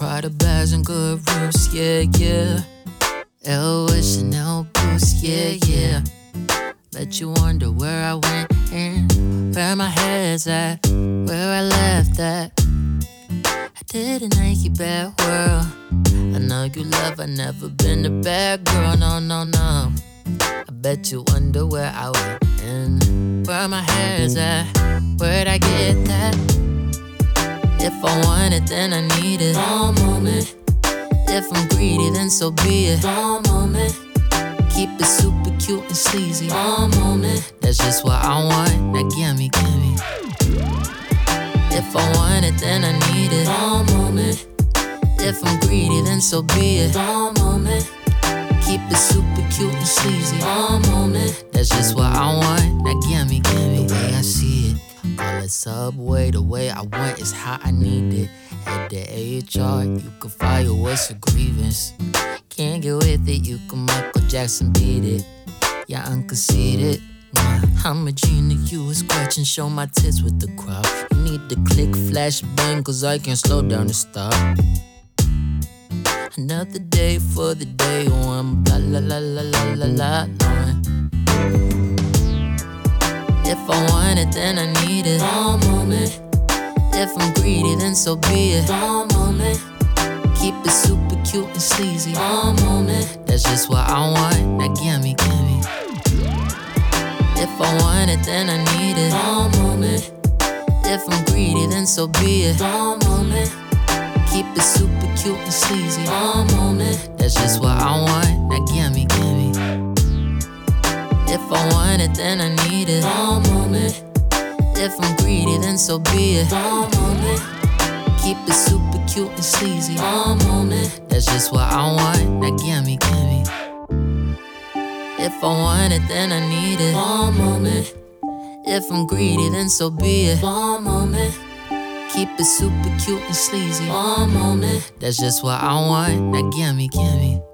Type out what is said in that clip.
Prada bags and good roofs, yeah, yeah. LV Chanel boots, yeah, yeah. Bet you wonder where I went and where my head's at, where I left at. I didn't make you bad world. I know you love, I never been a bad girl, no, no, no. I bet you wonder where I went and where my head's at, where'd I get that? If I want it, then I need it. One moment. If I'm greedy, then so be it. One moment. Keep it super cute and sleazy. One moment. That's just what I want. Now gimme, gimme. If I want it, then I need it. One moment. If I'm greedy, then so be it. One moment. Keep it super cute and sleazy. One moment. That's just what I want. Now gimme, gimme. The way I see it. Call it Subway, the way I want is how I need it. At the HR, you can file what's your grievance. Can't get with it, you can Michael Jackson beat it. Yeah, unconceited. I'm a genie, you a scratch and show my tits with the crowd. You need to click, flash, bang, cause I can't slow down and stop. Another day for the day one, blah, la, la, la, la, la, la, la. If I want it, then I need it. One moment. If I'm greedy, then so be it. One moment. Keep it super cute and sleazy. One moment. That's just what I want. Now gimme, gimme. If I want it, then I need it. One moment. If I'm greedy, then so be it. One moment. Keep it super cute and sleazy. One moment. That's just what I want. Now gimme, gimme. If I want it, then I need it. One moment. If I'm greedy, then so be it. One moment. Keep it super cute and sleazy. One moment. That's just what I want. Now gimme, gimme. If I want it, then I need it. One moment. If I'm greedy, then so be it. One moment. Keep it super cute and sleazy. One moment. That's just what I want. Now gimme, gimme.